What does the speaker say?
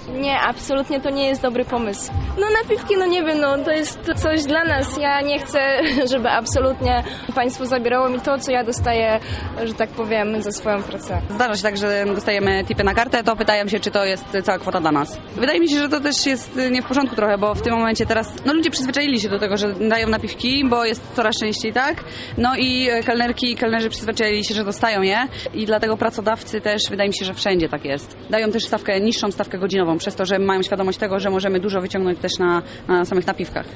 Nie, absolutnie to nie jest dobry pomysł. No napiwki, no nie wiem, no to jest coś dla nas. Ja nie chcę, żeby absolutnie państwo zabierało mi to, co ja dostaję, że tak powiem, za swoją pracę. Zdarza się tak, że dostajemy tipy na kartę, to pytają się, czy to jest cała kwota dla nas. Wydaje mi się, że to też jest nie w porządku trochę, bo w tym momencie teraz, no ludzie przyzwyczaili się do tego, że dają napiwki, bo jest coraz częściej tak. No i kelnerki i kelnerzy przyzwyczaili się, że dostają je i dlatego pracodawcy też, wydaje mi się, że wszędzie tak jest. Dają też niższą stawkę godzinową, przez to, że mają świadomość tego, że możemy dużo wyciągnąć też na samych napiwkach.